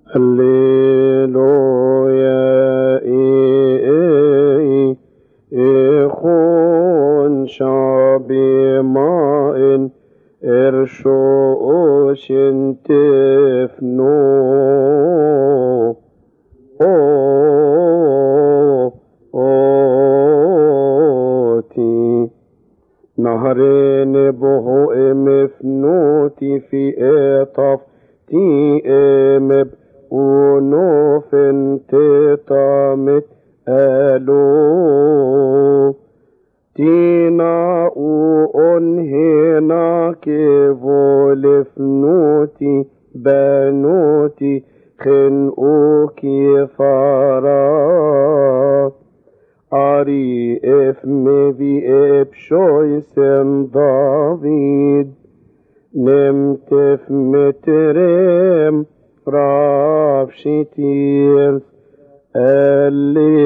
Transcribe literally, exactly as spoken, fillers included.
هللويا إي إخون شعبي ماء إرشوش تفنو أوتي نهرين بهو مفنوتي في إطف تي إمب ونوفن تطامت ألو تينا وأنهنا كيفول فنوتي بنوتي خنقوكي فرات أري إفمي بي إبشويسن دافيد نمت في مترم راف شتير اللي